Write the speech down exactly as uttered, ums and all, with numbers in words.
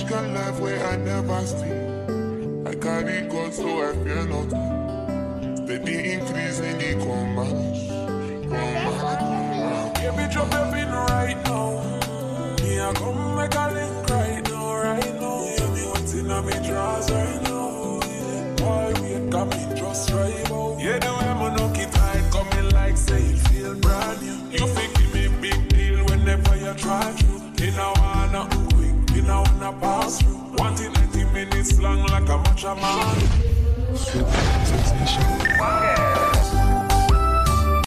Rich can life where I never sleep. I carry God so I fear nothing. Steady increase in the commerce.